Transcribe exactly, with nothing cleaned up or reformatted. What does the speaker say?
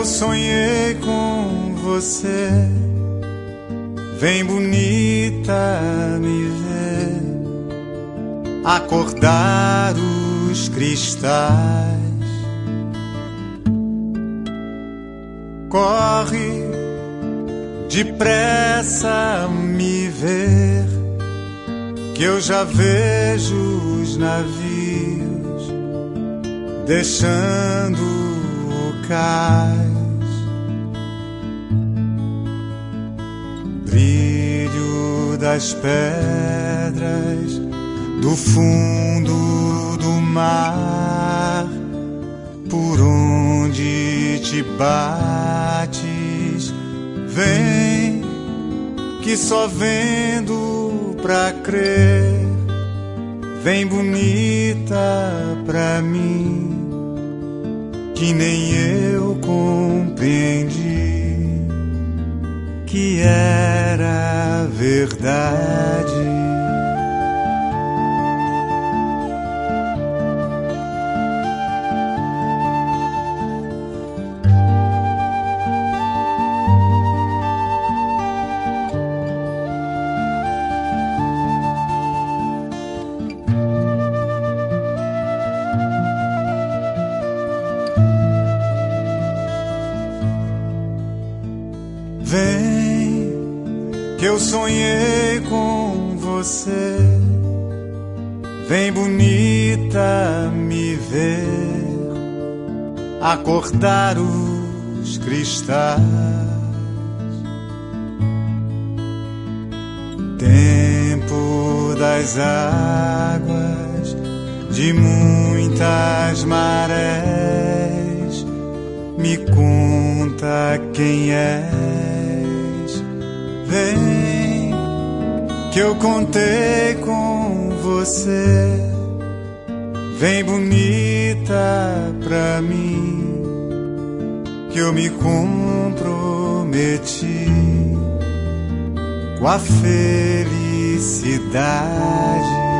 eu sonhei com você. Vem bonita me ver acordar os cristais. Corre depressa me ver, que eu já vejo os navios deixando o cais. Brilho das pedras do fundo do mar, por onde te bates, vem, que só vendo pra crer. Vem bonita pra mim, que nem eu compreendi que era verdade. Vem, que eu sonhei com você. Vem bonita me ver acordar os cristais. Tempo das águas, de muitas marés, me conta quem és. Vem, que eu contei com você. Vem bonita pra mim, que eu me comprometi com a felicidade.